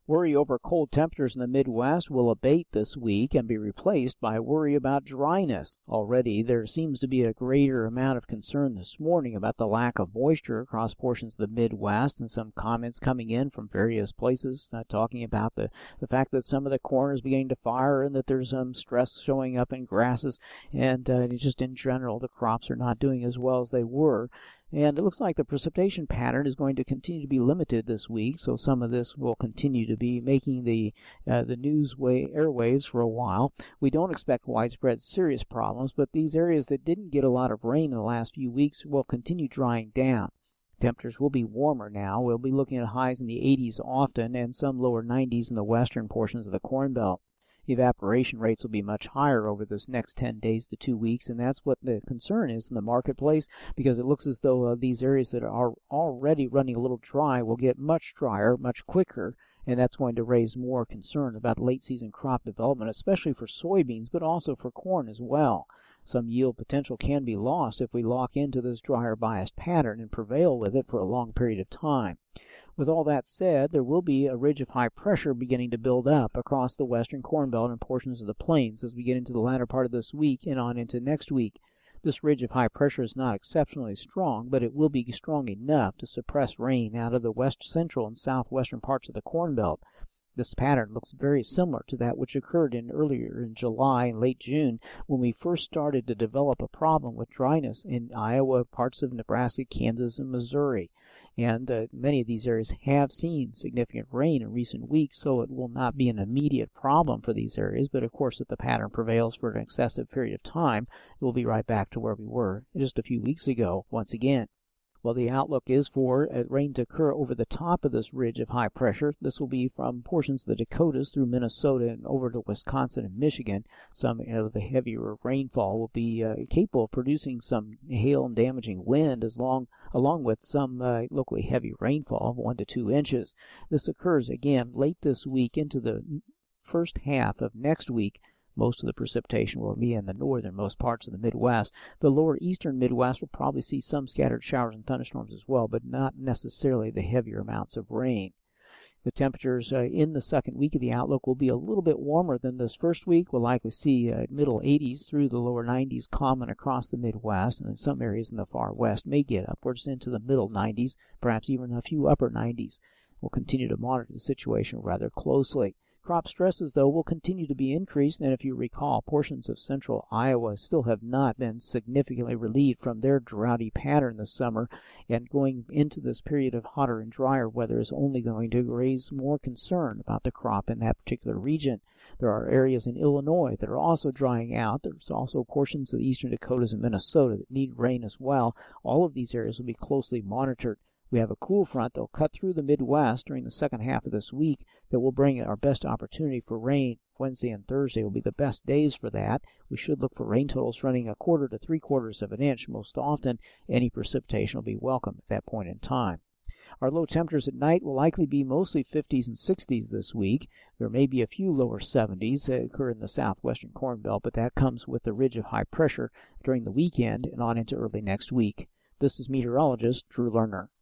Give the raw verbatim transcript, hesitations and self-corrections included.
Worry over cold temperatures in the Midwest will abate this week and be replaced by worry about dryness. Already, there seems to be a greater amount of concern this morning about the lack of moisture across portions of the Midwest, and some comments coming in from various places uh, talking about the, the fact that some of the corn is beginning to fire and that there's some stress showing up in grasses, and uh, just in general, the crops are not doing as well as they were. And it looks like the precipitation pattern is going to continue to be limited this week, so some of this will continue to be making the uh, the news way, airwaves for a while. We don't expect widespread serious problems, but these areas that didn't get a lot of rain in the last few weeks will continue drying down. Temperatures will be warmer now. We'll be looking at highs in the eighties often and some lower nineties in the western portions of the Corn Belt. Evaporation rates will be much higher over this next ten days to two weeks, and that's what the concern is in the marketplace, because it looks as though uh, these areas that are already running a little dry will get much drier much quicker, and that's going to raise more concern about late season crop development, especially for soybeans, but also for corn as well. Some yield potential can be lost if we lock into this drier biased pattern and prevail with it for a long period of time. With all that said, there will be a ridge of high pressure beginning to build up across the western Corn Belt and portions of the plains as we get into the latter part of this week and on into next week. This ridge of high pressure is not exceptionally strong, but it will be strong enough to suppress rain out of the west central and southwestern parts of the Corn Belt. This pattern looks very similar to that which occurred in earlier in July and late June when we first started to develop a problem with dryness in Iowa, parts of Nebraska, Kansas, and Missouri. And uh, many of these areas have seen significant rain in recent weeks, so it will not be an immediate problem for these areas. But of course, if the pattern prevails for an excessive period of time, we'll be right back to where we were just a few weeks ago once again. Well, the outlook is for uh, rain to occur over the top of this ridge of high pressure. This will be from portions of the Dakotas through Minnesota and over to Wisconsin and Michigan. Some of the heavier rainfall will be uh, capable of producing some hail and damaging wind as long, along with some uh, locally heavy rainfall of one to two inches. This occurs again late this week into the first half of next week. Most of the precipitation will be in the northernmost parts of the Midwest. The lower eastern Midwest will probably see some scattered showers and thunderstorms as well, but not necessarily the heavier amounts of rain. The temperatures uh, in the second week of the outlook will be a little bit warmer than this first week. We'll likely see uh, middle eighties through the lower nineties common across the Midwest, and in some areas in the far west may get upwards into the middle nineties, perhaps even a few upper nineties. We'll continue to monitor the situation rather closely. Crop stresses, though, will continue to be increased, and if you recall, portions of central Iowa still have not been significantly relieved from their droughty pattern this summer, and going into this period of hotter and drier weather is only going to raise more concern about the crop in that particular region. There are areas in Illinois that are also drying out. There's also portions of the eastern Dakotas and Minnesota that need rain as well. All of these areas will be closely monitored. We have a cool front that will cut through the Midwest during the second half of this week that will bring our best opportunity for rain. Wednesday and Thursday will be the best days for that. We should look for rain totals running a quarter to three quarters of an inch most often. Any precipitation will be welcome at that point in time. Our low temperatures at night will likely be mostly fifties and sixties this week. There may be a few lower seventies that occur in the southwestern Corn Belt, but that comes with the ridge of high pressure during the weekend and on into early next week. This is meteorologist Drew Lerner.